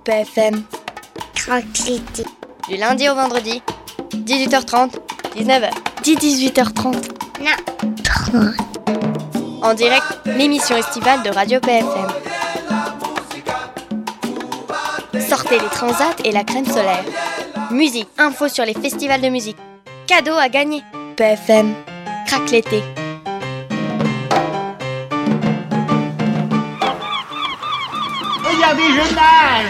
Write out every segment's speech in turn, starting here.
PFM. Crac-l'été. Du lundi au vendredi, 18h30, 19h. 18h30. Non, 30. En direct, l'émission estivale de Radio PFM. Sortez les transats et la crème solaire. Musique, info sur les festivals de musique. Cadeaux à gagner. PFM. Crac l'été. Regardez, je nage.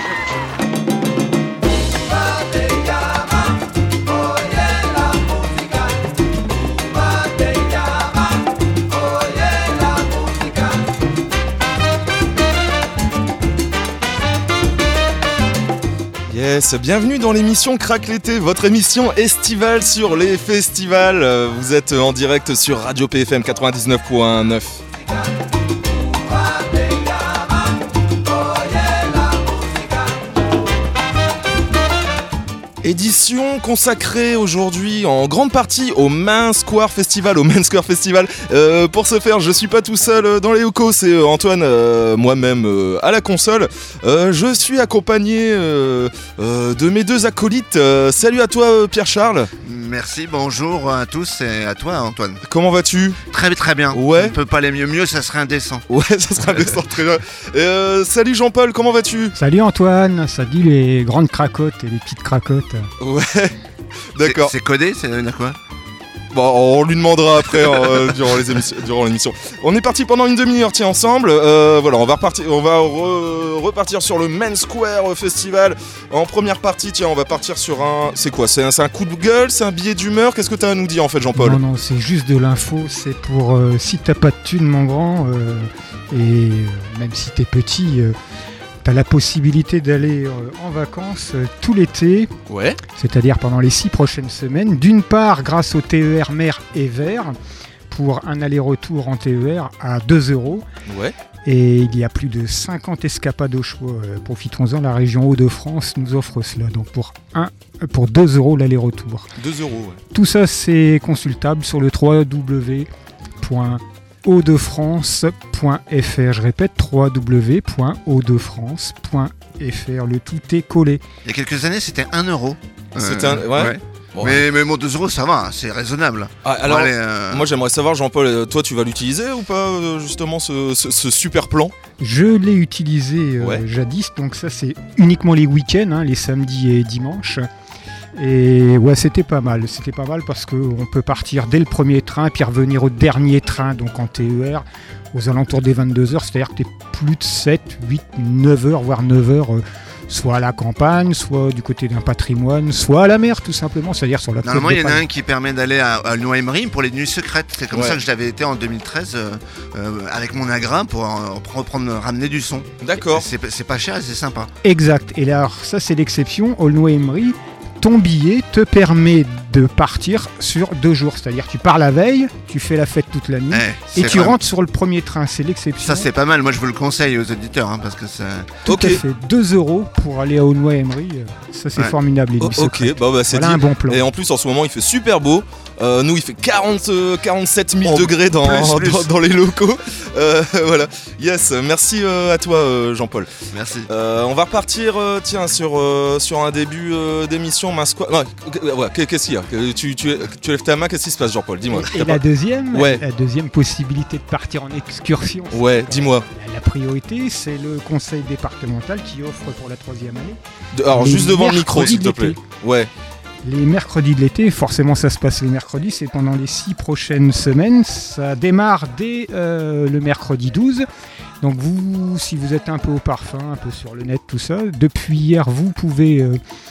Yes, bienvenue dans l'émission Crac l'été, votre émission estivale sur les festivals. Vous êtes en direct sur Radio PFM 99.9. Édition consacrée aujourd'hui en grande partie au Main Square Festival, pour ce faire, je suis pas tout seul dans les locaux, c'est Antoine, moi-même à la console. Je suis accompagné de mes deux acolytes. Salut à toi Pierre-Charles. Merci, bonjour à tous et à toi Antoine. Comment vas-tu ? Très bien. Ouais. On ne peut pas aller mieux, ça serait indécent. Ouais, ça serait indécent, très bien. Salut Jean-Paul, comment vas-tu ? Salut Antoine, salut les grandes cracottes et les petites cracottes. Ouais, d'accord. C'est codé, c'est quoi ? Bon, on lui demandera après durant l'émission. On est parti pendant une demi-heure, tiens, ensemble. Voilà, on va repartir sur le Main Square Festival. En première partie, tiens, on va partir sur un... C'est quoi ? C'est un coup de gueule ? C'est un billet d'humeur ? Qu'est-ce que tu as à nous dire en fait, Jean-Paul ? Non, c'est juste de l'info. C'est pour si t'as pas de thunes, mon grand, et même si t'es petit... T'as la possibilité d'aller en vacances tout l'été, ouais. C'est-à-dire pendant les 6 prochaines semaines. D'une part, grâce au TER mer et vert, pour un aller-retour en TER à 2€. Ouais. Et il y a plus de 50 escapades au choix. Profitons-en, la région Hauts-de-France nous offre cela. Donc pour 2€ l'aller-retour. 2€, ouais. Tout ça, c'est consultable sur le www.hautdefrance.fr. Je répète, www.hautdefrance.fr. Le tout est collé. Il y a quelques années, c'était 1€. C'était ouais. Bon. Mais bon, 2€, ça va, c'est raisonnable. Ah, alors, moi j'aimerais savoir, Jean-Paul, toi tu vas l'utiliser ou pas, justement, ce super plan ? Je l'ai utilisé jadis, donc ça c'est uniquement les week-ends, les samedis et dimanches. Et ouais, c'était pas mal parce qu'on peut partir dès le premier train puis revenir au dernier train, donc en TER, aux alentours des 22h, c'est-à-dire que t'es plus de 7, 8, 9h, voire 9h, soit à la campagne, soit du côté d'un patrimoine, soit à la mer tout simplement, c'est-à-dire sur la côte. Normalement, il y en a un qui permet d'aller à Lyon-Emery pour les nuits secrètes. C'est comme ça que j'avais été en 2013 avec mon Agra pour ramener du son. D'accord. C'est pas cher et c'est sympa. Exact. Et là, ça c'est l'exception. Aulnoy-Emery, ton billet te permet de partir sur 2 jours. C'est-à-dire tu pars la veille, tu fais la fête toute la nuit et tu rentres sur le premier train. C'est l'exception. Ça c'est pas mal. Moi je vous le conseille aux auditeurs parce que ça... Tout à fait. 2€ pour aller à Aulnoy-Emery. Ça c'est formidable. Les nuits secrètes. C'est voilà un bon plan. Et en plus en ce moment il fait super beau. Nous il fait 47 000 degrés dans les locaux. Voilà. Yes, merci à toi Jean-Paul. Merci. On va repartir sur un début d'émission. Qu'est-ce qu'il y a ? Tu lèves ta main, qu'est-ce qui se passe Jean-Paul ? Dis-moi. Et la deuxième possibilité de partir en excursion. Ouais, dis-moi. La priorité, c'est le conseil départemental qui offre pour la 3e année. Alors juste devant le micro s'il te plaît. Ouais. Les mercredis de l'été, forcément ça se passe les mercredis, c'est pendant les 6 prochaines semaines. Ça démarre dès le mercredi 12. Donc vous, si vous êtes un peu au parfum, un peu sur le net, tout ça, depuis hier vous pouviez,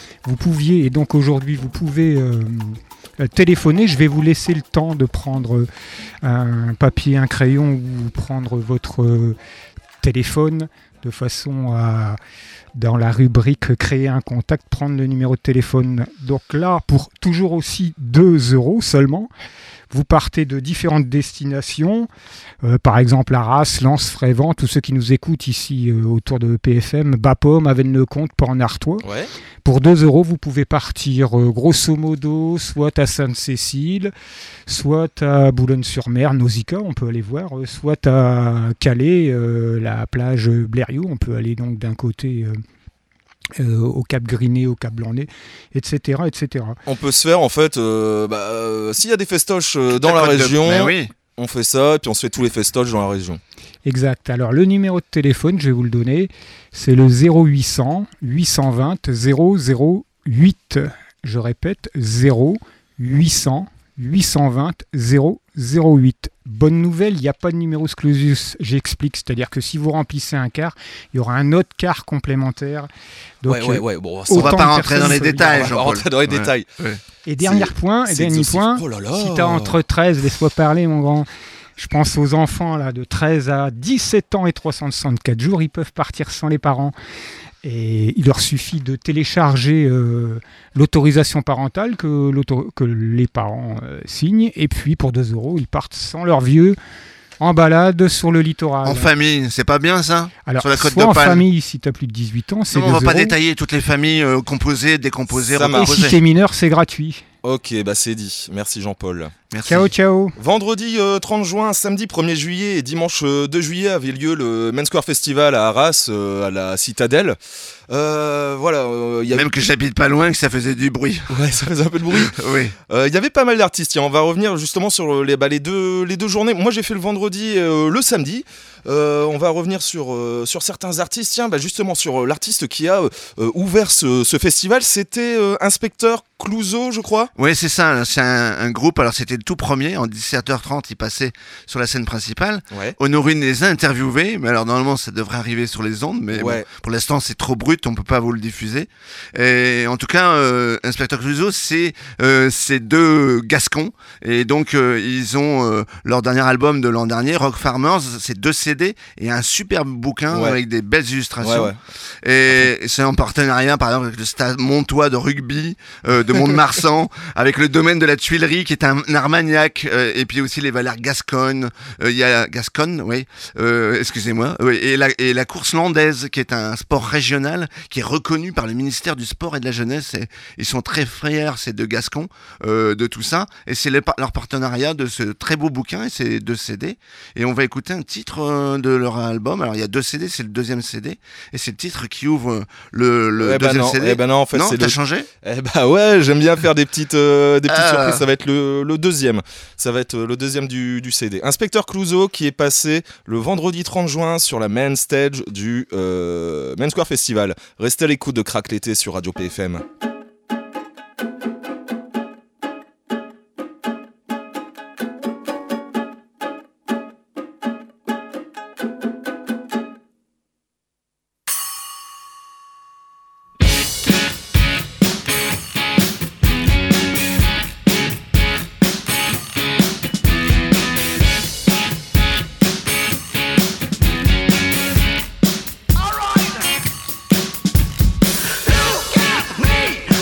et donc aujourd'hui vous pouvez téléphoner. Je vais vous laisser le temps de prendre un papier, un crayon ou prendre votre téléphone de façon à, dans la rubrique créer un contact, prendre le numéro de téléphone. Donc là, pour toujours aussi 2€ seulement, vous partez de différentes destinations, par exemple Arras, Lens, Frévent, tous ceux qui nous écoutent ici autour de PFM, Bapaume, Avesnes-le-Comte, Port-en-Artois. Ouais. Pour 2€, vous pouvez partir grosso modo soit à Sainte-Cécile, soit à Boulogne-sur-Mer, Nausicaa, on peut aller voir, soit à Calais, la plage Blériot, on peut aller donc d'un côté au Cap Griné, au Cap Blanc-Nez, etc., etc. On peut se faire en fait, s'il y a des festoches dans la région, oui. on fait ça et puis on se fait tous les festoches dans la région. Exact. Alors le numéro de téléphone, je vais vous le donner, c'est le 0800 820 008. Je répète, 0800 820 008. Bonne nouvelle, il n'y a pas de numerus clausus, j'explique, c'est-à-dire que si vous remplissez un quart, il y aura un autre quart complémentaire. Donc, ouais. Bon, on va pas rentrer dans les détails, on va rentrer dans les détails. Ouais. Et dernier point, si tu as entre 13, laisse-moi parler mon grand, je pense aux enfants là, de 13 à 17 ans et 364 jours, ils peuvent partir sans les parents. Et il leur suffit de télécharger l'autorisation parentale que les parents signent. Et puis, pour 2 €, ils partent sans leur vieux en balade sur le littoral. En famille, c'est pas bien ça? Alors, sur la Côte soit d'Opale. En famille, si tu as plus de 18 ans, c'est 2 €. On va pas détailler toutes les familles composées, décomposées, Ça marche. Et si tu es mineur, c'est gratuit. Ok, c'est dit. Merci Jean-Paul. Merci. Ciao, ciao. Vendredi 30 juin, samedi 1er juillet et dimanche 2 juillet avait lieu le Main Square Festival à Arras, à la Citadelle. Y avait... Même que j'habite pas loin, que ça faisait du bruit. Ouais, ça faisait un peu de bruit. Oui. Il y avait pas mal d'artistes. On va revenir justement sur les deux journées. Moi, j'ai fait le vendredi, le samedi. On va revenir sur certains artistes. Tiens, justement sur l'artiste qui a ouvert ce festival. C'était Inspecteur Clouseau, je crois. Oui, c'est ça. C'est un groupe. Alors, c'était le tout premier. En 17h30, il passait sur la scène principale. Ouais. Honorine les a interviewés. Mais alors, normalement, ça devrait arriver sur les ondes. Mais ouais. Bon, pour l'instant, c'est trop brut. On peut pas vous le diffuser. Et en tout cas, Inspecteur Clouseau, c'est 2 Gascons. Et donc, ils ont leur dernier album de l'an dernier, Rock Farmers. C'est 2 CD et un superbe bouquin avec des belles illustrations. Ouais. Et c'est en partenariat, par exemple, avec le Stade Montois de rugby de Mont-de-Marsan, avec le domaine de la Tuilerie, qui est un Armagnac, et puis aussi les Valeurs Gasconnes. Il y a Gasconne, oui. Excusez-moi. Oui, et la course landaise, qui est un sport régional, qui est reconnu par le ministère du Sport et de la Jeunesse. Et ils sont très fiers, ces 2 Gascons, de tout ça. Et c'est leur partenariat de ce très beau bouquin et ces 2 CD. Et on va écouter un titre de leur album. Alors il y a 2 CD, c'est le 2e CD. Et c'est le titre qui ouvre le 2e CD. Non, en fait, non, t'as changé? Ouais, j'aime bien faire des petites surprises. Ça va être le 2e. Ça va être le 2e du CD. Inspecteur Clouseau qui est passé le vendredi 30 juin sur la main stage du Main Square Festival. Restez à l'écoute de Crac l'été sur Radio PFM. Look at me!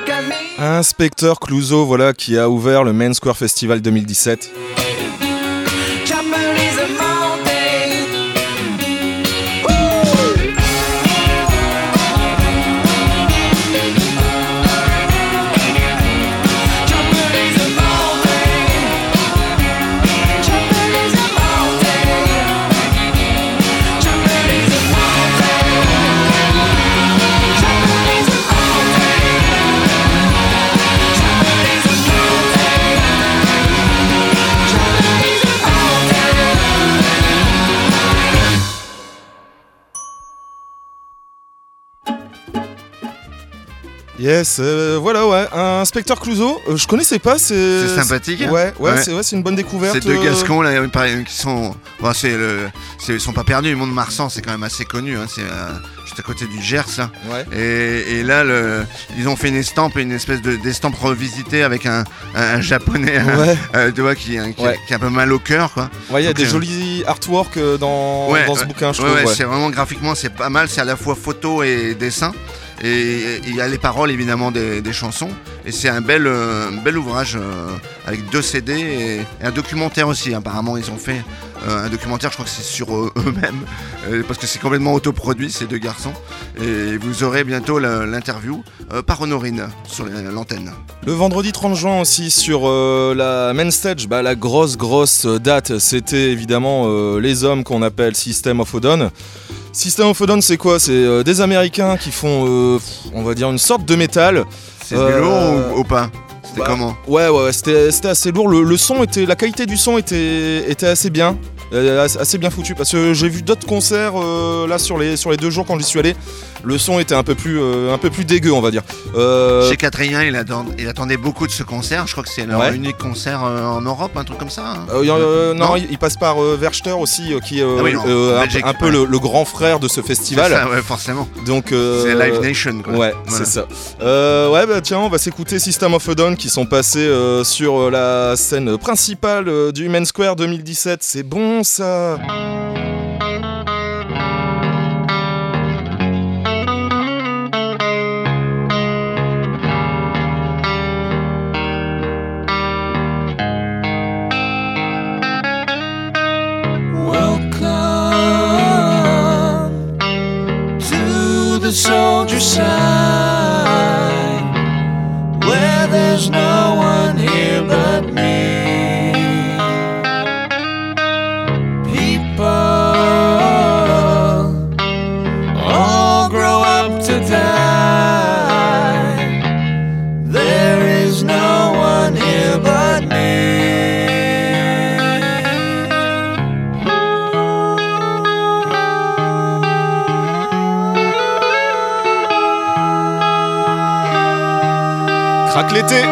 Inspecteur Clouseau, voilà, qui a ouvert le Main Square Festival 2017. Yes, voilà, ouais, Inspecteur Clouseau, je connaissais pas, c'est sympathique. Ouais, c'est une bonne découverte. Ces deux Gascons là, qui sont, bon, ils sont pas perdus. Le Mont-de-Marsan, c'est quand même assez connu, hein, c'est juste à côté du Gers. Hein. Ouais. Et là, ils ont fait une estampe, une espèce d'estampe revisitée avec un japonais, tu vois, qui a un peu mal au cœur, quoi. Ouais, il y a des jolis artworks dans ce bouquin, je trouve. Ouais, c'est vraiment graphiquement, c'est pas mal. C'est à la fois photo et dessin. Et il y a les paroles évidemment des chansons. Et c'est un bel ouvrage avec 2 CD et un documentaire aussi. Apparemment, ils ont fait un documentaire, je crois que c'est sur eux-mêmes, parce que c'est complètement autoproduit, ces 2 garçons. Et vous aurez bientôt l'interview par Honorine sur l'antenne. Le vendredi 30 juin aussi sur la main stage, la grosse date, c'était évidemment les hommes qu'on appelle System of a Down. System of a Down, c'est quoi ? C'est des Américains qui font, on va dire, une sorte de métal. C'est du lourd ou pas ? C'était comment ? Ouais, c'était assez lourd. Le son la qualité du son était assez bien. Assez bien foutu, parce que j'ai vu d'autres concerts là sur les 2 jours quand j'y suis allé. Le son était un peu plus dégueu, on va dire. Chez Quatrien, il attendait beaucoup de ce concert. Je crois que c'est leur unique concert en Europe, un truc comme ça. Hein. Non, il passe par Werchter aussi, qui est Belgique, un peu le grand frère de ce festival. C'est ça, ouais, forcément. Donc, c'est Live Nation, quoi. Ouais, voilà. C'est ça. Tiens, on va s'écouter System of a Down qui sont passés sur la scène principale du Main Square 2017. C'est bon, ça. Soldier side, where there's no one here but me. People all grow up to die. There is no one here but me. Craque l'été.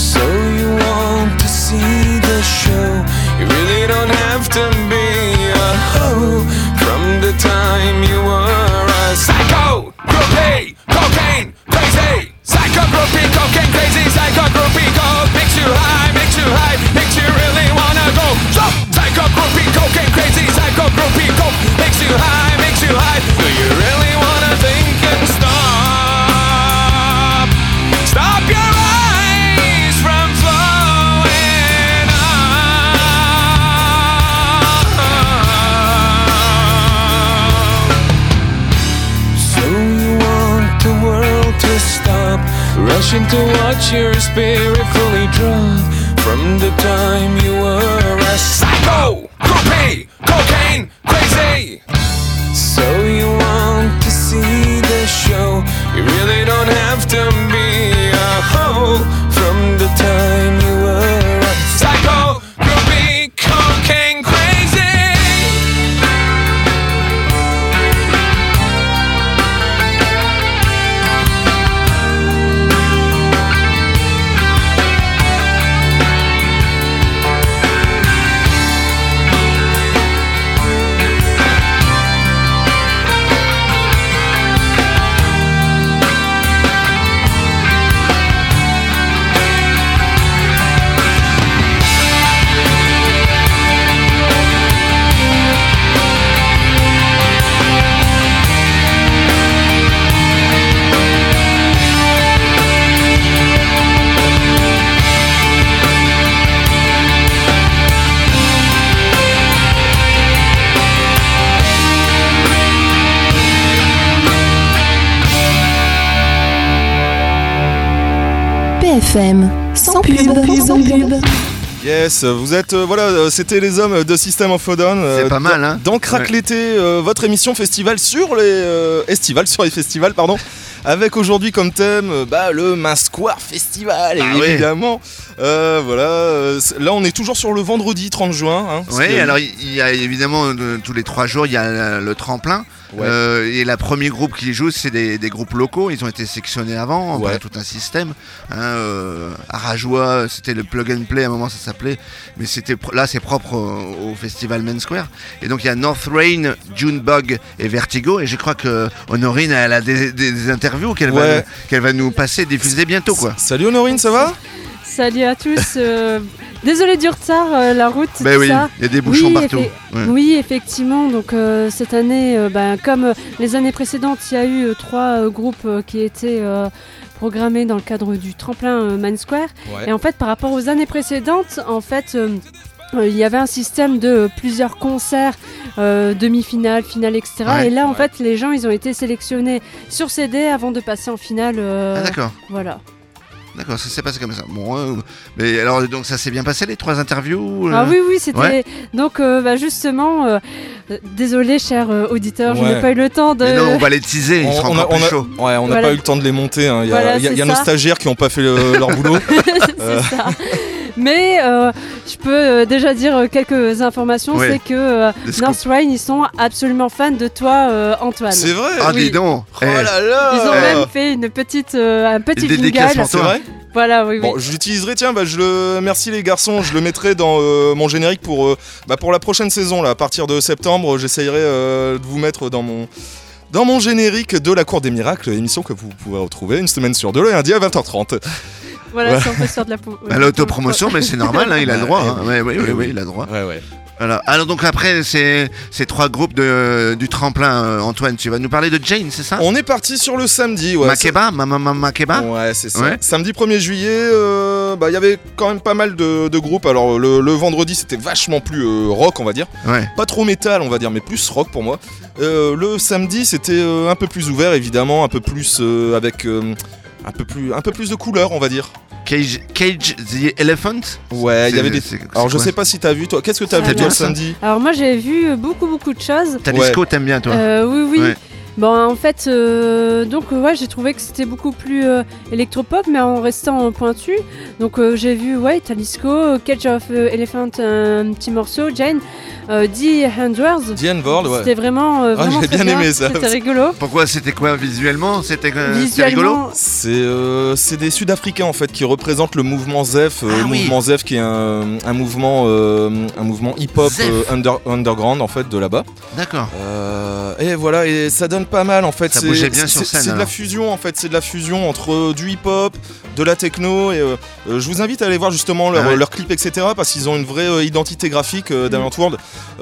You really don't have to be wishing to watch your spirit fully drop from the time you were a psycho, groupie, cocaine, crazy. So you want to see the show, you really don't have to be a hoe. From the time you were a psycho, groupie, cocaine, crazy. PFM, sans pub. Yes, vous êtes c'était les hommes de System of a Down. C'est pas mal, hein. Dans Crac l'été, votre émission festival sur les festivals, pardon. Avec aujourd'hui comme thème le Mansquare Festival, évidemment. Là on est toujours sur le vendredi 30 juin. Hein, oui, alors il y a évidemment tous les 3 jours il y a le tremplin. Ouais. Et le premier groupe qui joue, c'est des groupes locaux. Ils ont été sélectionnés avant, on a tout un système. Arajois, c'était le plug and play à un moment, ça s'appelait. Mais là, c'est propre au festival Mansquare. Et donc il y a North Rain, Junebug et Vertigo. Et je crois que Honorine, elle a des interviews qu'elle va nous passer, diffuser bientôt, quoi. Salut Honorine, ça va ? Salut à tous. Désolé du retard, la route. Ben oui, il y a des bouchons partout. Oui, effectivement. Donc cette année, comme les années précédentes, il y a eu 3 groupes qui étaient programmés dans le cadre du tremplin Mansquare. Ouais. Et en fait, par rapport aux années précédentes, il y avait un système de plusieurs concerts, demi-finale, finale, etc. Ouais, et là, en fait, les gens, ils ont été sélectionnés sur CD avant de passer en finale. Ah d'accord. Voilà. D'accord, ça s'est passé comme ça. Bon, mais alors donc ça s'est bien passé les 3 interviews Ah oui, c'était. Ouais. Donc justement, désolé chers auditeurs, je n'ai pas eu le temps de. Mais non, on va les teaser, ils seront encore plus chauds. Ouais, on n'a pas eu le temps de les monter. Hein. Il y a nos stagiaires qui n'ont pas fait leur boulot. C'est ça. Mais je peux déjà dire quelques informations, c'est que North Rain, ils sont absolument fans de toi, Antoine. C'est vrai. Ah dis donc. Oh là là. Ils ont même fait un petit dédicace pour toi. C'est vrai. Voilà, oui. Bon, j'utiliserai, merci les garçons, je le mettrai dans mon générique pour la prochaine saison, là, à partir de septembre, j'essayerai de vous mettre dans mon générique de La Cour des Miracles, émission que vous pouvez retrouver une semaine sur 2, le lundi à 20h30. Voilà, si on peut se faire de l'autopromotion, mais c'est normal, hein, il a le droit. Hein. Oui, il a le droit. Ouais. Voilà. Alors donc après ces 3 groupes du tremplin, Antoine, tu vas nous parler de Jane, c'est ça ? On est parti sur le samedi. Ouais, Makeba, Makeba. Ouais, c'est ça. Ouais. Samedi 1er juillet, y avait quand même pas mal de groupes. Alors le vendredi, c'était vachement plus rock, on va dire. Ouais. Pas trop métal, on va dire, mais plus rock pour moi. Le samedi, c'était un peu plus ouvert, évidemment, un peu plus avec un peu plus de couleurs, on va dire. Cage the Elephant. Ouais, il y avait des. Alors je sais pas si t'as vu toi. Qu'est-ce que t'as vu toi le samedi ? Alors moi j'ai vu beaucoup de choses. T'as disco, t'aimes bien toi ? Oui. Ouais. Bon, en fait, j'ai trouvé que c'était beaucoup plus électropop, mais en restant pointu. Donc j'ai vu Talisco, Cage of Elephant, un petit morceau, Jane, The Handworld. The Handworld, ouais. C'était vraiment j'ai bien aimé ça. C'était rigolo. Pourquoi ? C'était quoi visuellement ? C'était rigolo ? C'est des Sud-Africains en fait qui représentent le mouvement Zef, mouvement Zef qui est un mouvement hip-hop underground en fait de là-bas. D'accord. Et voilà, et ça donne pas mal en fait. Ça bougeait bien sur scène. C'est de la fusion en fait, c'est de la fusion entre du hip-hop, de la techno et je vous invite à aller voir justement leurs clips etc. parce qu'ils ont une vraie identité graphique d'Alien World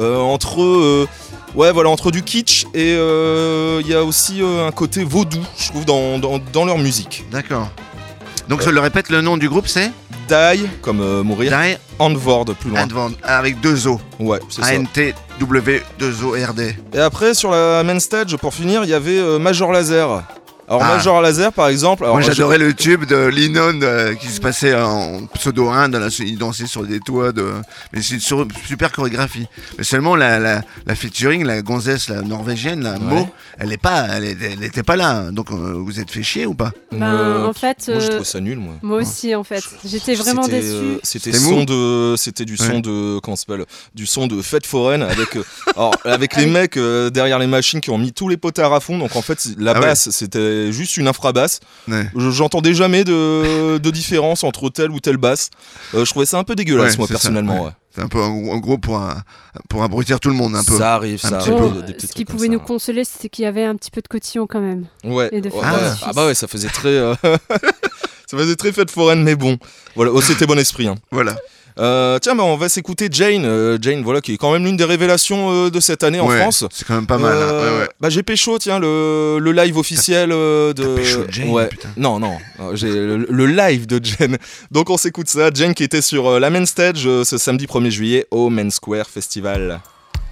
entre du kitsch et il y a aussi un côté vaudou je trouve dans leur musique. D'accord. Donc je le répète, le nom du groupe c'est Die comme mourir. Die Handworld plus loin. Handworld avec 2 O. Ouais, c'est ça. ANTW 2 ORD. Et après sur la main stage pour finir, il y avait Major Lazer Alors Major Lazer par exemple. Moi j'adorais le tube de Linon qui se passait en pseudo Inde, il dansait sur des toits mais c'est une super chorégraphie. Mais seulement la featuring, la gonzesse, la norvégienne, la Mo, elle était pas là. Donc vous êtes fait chier ou pas? En fait, moi je trouve ça nul moi. Moi aussi en fait. J'étais vraiment déçu. C'était du son de comment ça s'appelle, du son de fête foraine avec les mecs derrière les machines qui ont mis tous les potards à fond. Donc en fait la basse c'était juste une infrabasse. J'entendais jamais de différence entre telle ou telle basse. Je trouvais ça un peu dégueulasse moi personnellement. C'est un peu en gros pour abrutir tout le monde un peu. Ça arrive. Ce qui pouvait nous consoler, c'était qu'il y avait un petit peu de cotillon quand même. Ouais. Et ça faisait très ça faisait très fête foraine, mais bon. Voilà, c'était bon esprit. Hein. Voilà. Tiens, on va s'écouter Jane. Jane, voilà, qui est quand même l'une des révélations de cette année en France. C'est quand même pas mal. J'ai pécho, tiens, le live officiel de. Pécho Jane, putain. Non, j'ai le live de Jane. Donc on s'écoute ça. Jane qui était sur la main stage ce samedi 1er juillet au Main Square Festival.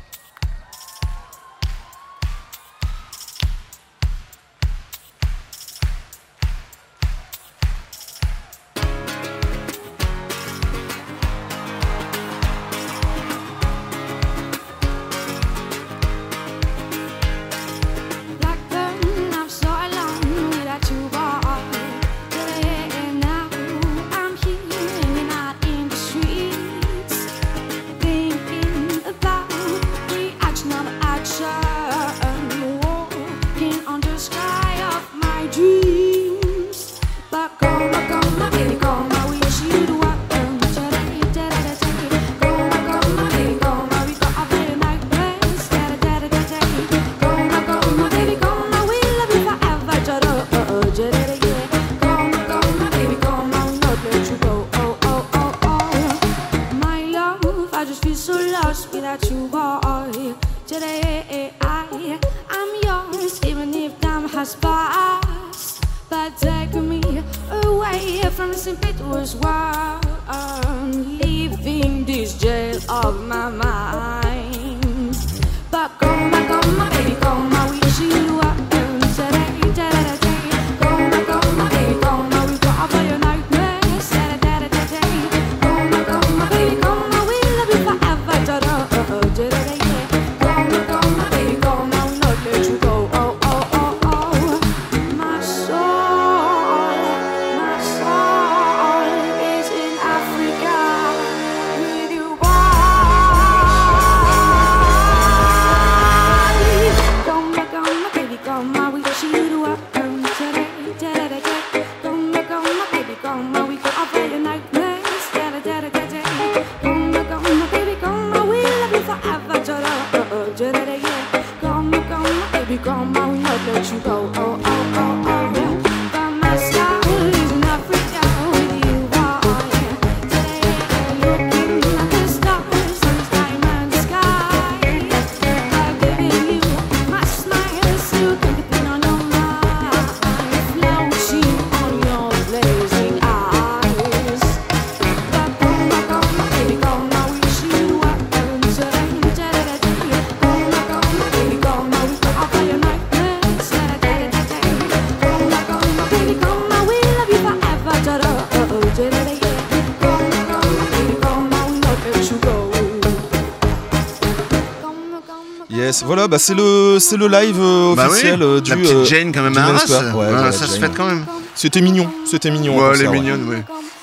Voilà, c'est le live officiel du. La petite Jane quand même à Arras. Ça se fait quand même. C'était mignon. Ouais, elle est mignonne, ouais.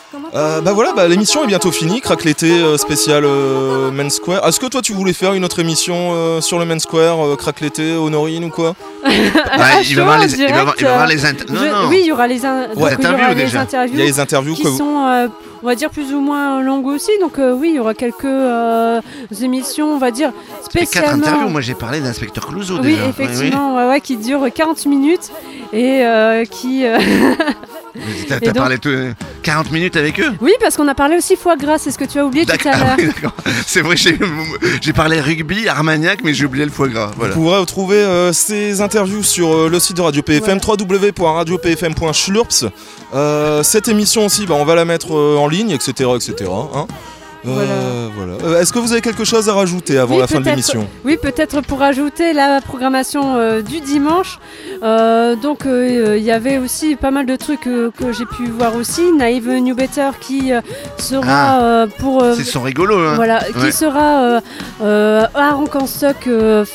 L'émission est bientôt finie. Craque l'été spécial Main Square. Est-ce que toi tu voulais faire une autre émission sur le Main Square, Craque l'été, Honorine ou quoi? Il va y avoir les interviews. Oui, il y aura les interviews. Il y a les interviews qui sont, on va dire, plus ou moins longues aussi. Donc oui, il y aura quelques émissions, on va dire, spécialement. 4 interviews. Moi, j'ai parlé d'Inspecteur Clouseau déjà. Oui, effectivement, qui dure 40 minutes et qui. T'as parlé 40 minutes avec eux? Oui, parce qu'on a parlé aussi foie gras, c'est ce que tu as oublié tout à l'heure. D'accord. C'est vrai, j'ai parlé rugby, Armagnac, mais j'ai oublié le foie gras. Voilà. Vous pourrez retrouver ces interviews sur le site de Radio PFM, www.radiopfm.schlurps. Cette émission aussi, on va la mettre en ligne, etc. Hein. Voilà. Est-ce que vous avez quelque chose à rajouter avant la fin de l'émission ? Oui, peut-être pour ajouter la programmation du dimanche. Il y avait aussi pas mal de trucs que j'ai pu voir aussi. Naive New Better qui sera c'est son rigolo. Hein. Voilà, qui sera à Rock'n'Stock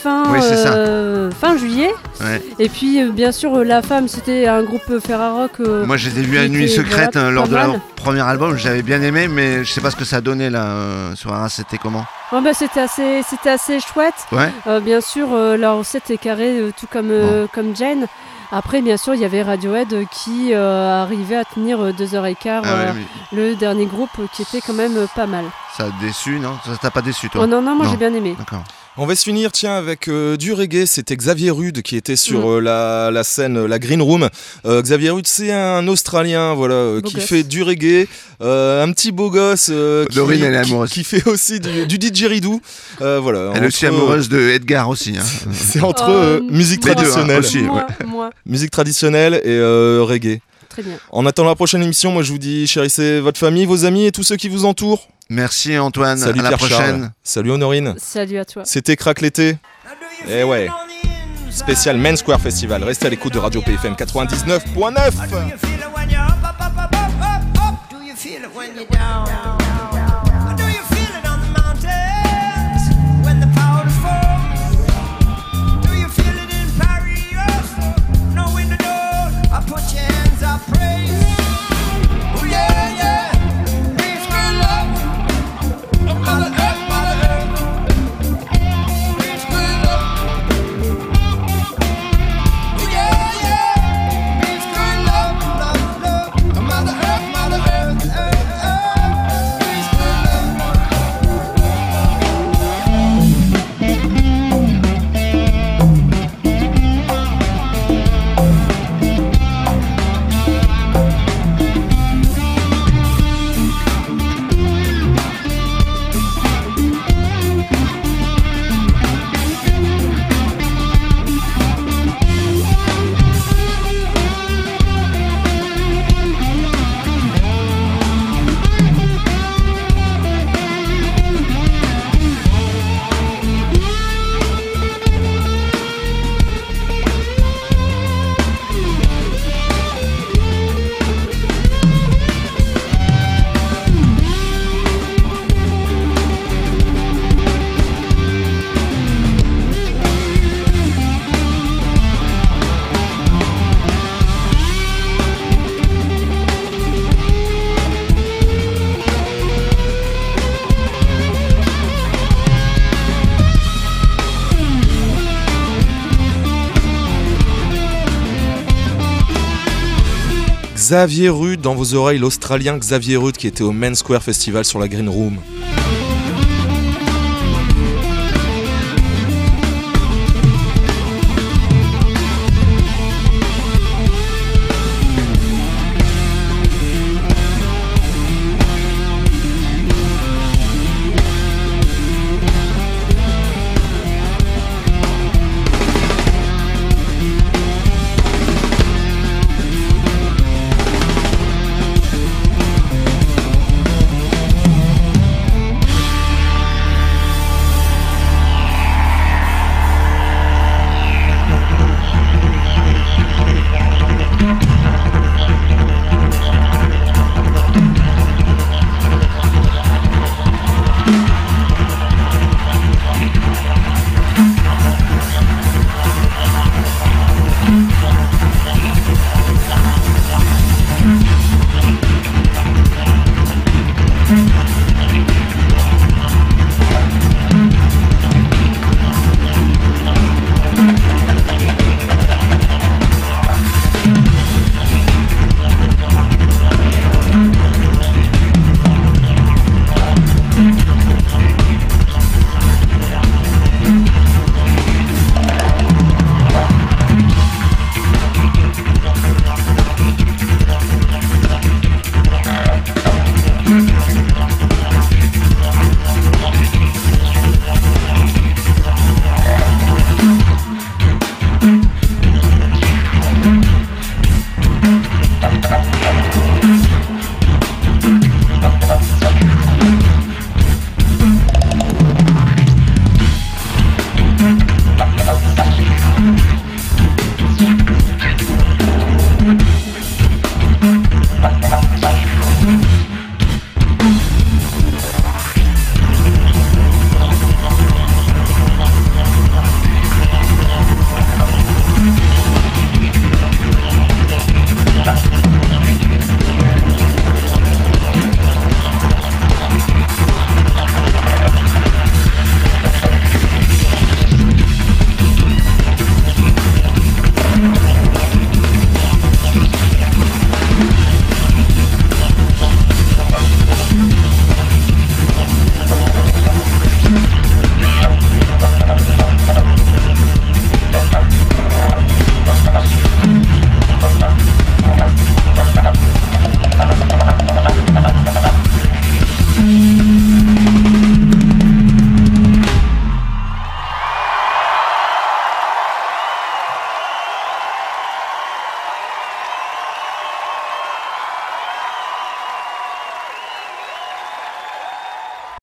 fin juillet. Ouais. Et puis bien sûr La Femme, c'était un groupe Ferrarock. Moi je les ai vus à Nuit Secrète lors de leur premier album, j'avais bien aimé, mais je sais pas ce que ça a donné là sur Arras, c'était comment ? C'était assez chouette. Ouais. Bien sûr, leur recette est carrée, tout comme Jane. Après, bien sûr, il y avait Radiohead qui arrivait à tenir 2h15 le dernier groupe qui était quand même pas mal. Ça a déçu, non ? Ça t'a pas déçu, toi ? Non, moi j'ai bien aimé. D'accord. On va se finir avec du reggae. C'était Xavier Rudd qui était sur la scène, la Green Room. Xavier Rudd, c'est un Australien qui fait du reggae, un petit beau gosse qui fait aussi du didgeridoo. Elle est aussi amoureuse de Edgar aussi. Hein. C'est entre musique traditionnelle aussi. Moi. Musique traditionnelle et reggae. Très bien. En attendant la prochaine émission, moi je vous dis chérissez votre famille, vos amis et tous ceux qui vous entourent. Merci Antoine, salut à la prochaine. Charles. Salut Honorine. Salut à toi. C'était Crac l'été. Et ouais, spécial Main Square Festival. Restez à l'écoute de Radio PFM 99.9. Xavier Rudd dans vos oreilles, l'Australien Xavier Rudd qui était au Main Square Festival sur la Green Room.